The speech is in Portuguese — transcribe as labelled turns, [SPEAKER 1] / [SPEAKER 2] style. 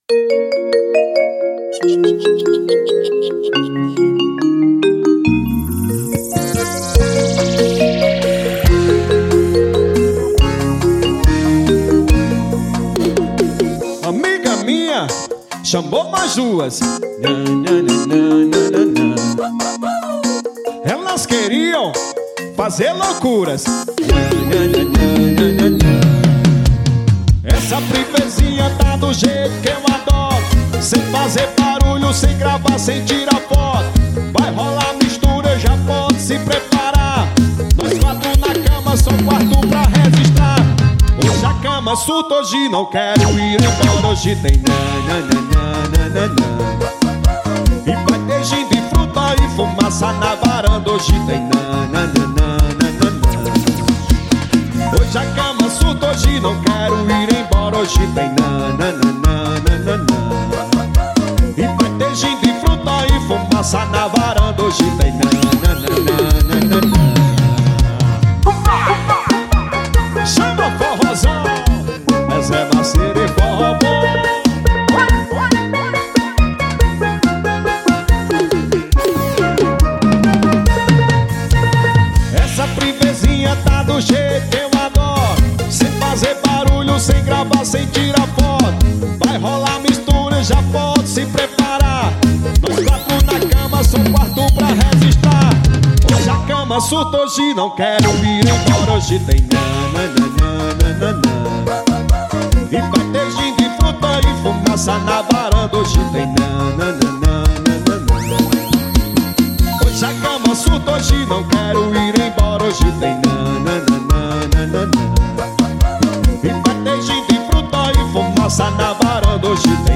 [SPEAKER 1] Amiga minha chamou nós duas. Elas queriam fazer loucuras. Essa privezinha tá do jeito que eu adoro, sem fazer barulho, sem gravar, sem tirar foto. Vai rolar mistura, já pode se preparar. Nós quatro na cama, só quarto pra registrar. Hoje a cama surta, hoje não quero ir embora. Hoje tem nananana. E vai ter gin de fruta e fumaça na varanda. Hoje tem nananana. Hoje a cama surta, hoje não quero ir embora. Hoje tem nananana. E vai ter gin de fruta e fumaça na varanda. Hoje tem nananana. Chama forrozão, mas é maceira e forró bom. Essa privezinha tá do jeito que eu adoro, sem fazer barulho, sem gravar, sem tirar foto. Vai rolar mistura, já pode se preparar. Nós quatro na cama, só quarto pra registrar. Hoje a cama surta, hoje não quero ir embora. Hoje tem nananana. E vai ter gin de fruta e fumaça na varanda. Hoje tem nananana. Hoje a cama surta, hoje não quero ir embora. Hoje tem nananana. E vai ter gin de fruta e fumaça na varanda. Hoje tem